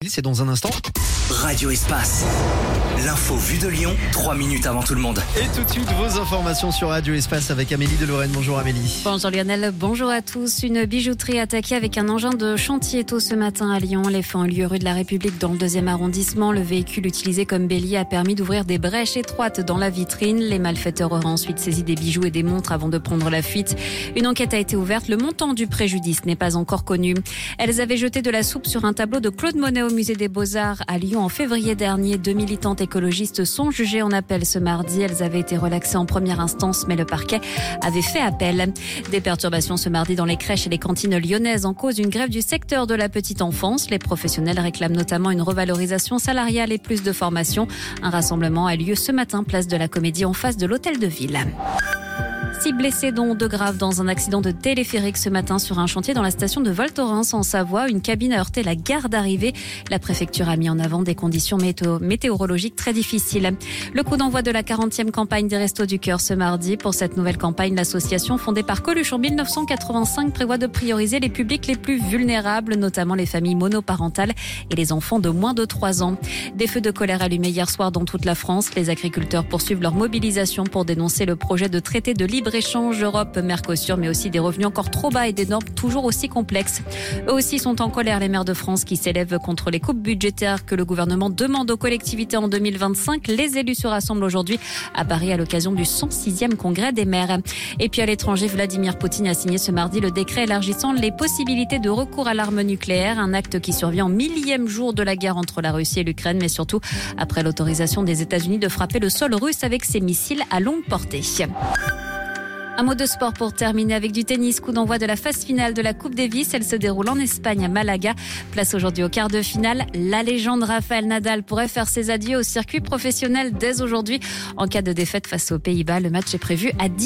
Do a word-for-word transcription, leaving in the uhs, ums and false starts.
C'est dans un instant. Radio Espace. L'info vue de Lyon, trois minutes avant tout le monde. Et tout de suite, vos informations sur Radio Espace avec Amélie de Lorraine. Bonjour Amélie. Bonjour Lionel, bonjour à tous. Une bijouterie attaquée avec un engin de chantier tôt ce matin à Lyon. Les faits ont lieu rue de la République dans le deuxième arrondissement. Le véhicule utilisé comme bélier a permis d'ouvrir des brèches étroites dans la vitrine. Les malfaiteurs auraient ensuite saisi des bijoux et des montres avant de prendre la fuite. Une enquête a été ouverte. Le montant du préjudice n'est pas encore connu. Elles avaient jeté de la soupe sur un tableau de Claude Monet au musée des Beaux-Arts à Lyon en février dernier. Deux militantes écologistes sont jugées en appel ce mardi. Elles avaient été relaxées en première instance, mais le parquet avait fait appel. Des perturbations ce mardi dans les crèches et les cantines lyonnaises en cause d'une grève du secteur de la petite enfance. Les professionnels réclament notamment une revalorisation salariale et plus de formation. Un rassemblement a lieu ce matin, place de la Comédie en face de l'hôtel de ville. Six blessés dont deux graves dans un accident de téléphérique ce matin sur un chantier dans la station de Val Thorens en Savoie. Une cabine a heurté la gare d'arrivée. La préfecture a mis en avant des conditions météo- météorologiques très difficiles. Le coup d'envoi de la quarantième campagne des Restos du Cœur ce mardi. Pour cette nouvelle campagne, l'association fondée par Coluche en dix-neuf cent quatre-vingt-cinq prévoit de prioriser les publics les plus vulnérables, notamment les familles monoparentales et les enfants de moins de trois ans. Des feux de colère allumés hier soir dans toute la France. Les agriculteurs poursuivent leur mobilisation pour dénoncer le projet de traité de libre-échange Europe-Mercosur, mais aussi des revenus encore trop bas et des normes toujours aussi complexes. Eux aussi sont en colère, les maires de France, qui s'élèvent contre les coupes budgétaires que le gouvernement demande aux collectivités en deux mille vingt-cinq. Les élus se rassemblent aujourd'hui à Paris à l'occasion du cent sixième congrès des maires. Et puis à l'étranger, Vladimir Poutine a signé ce mardi le décret élargissant les possibilités de recours à l'arme nucléaire, un acte qui survient au millième jour de la guerre entre la Russie et l'Ukraine, mais surtout après l'autorisation des États-Unis de frapper le sol russe avec ses missiles à longue portée. Un mot de sport pour terminer avec du tennis. Coup d'envoi de la phase finale de la Coupe Davis. Elle se déroule en Espagne à Malaga. Place aujourd'hui au quart de finale. La légende Rafael Nadal pourrait faire ses adieux au circuit professionnel dès aujourd'hui. En cas de défaite face aux Pays-Bas, le match est prévu à dix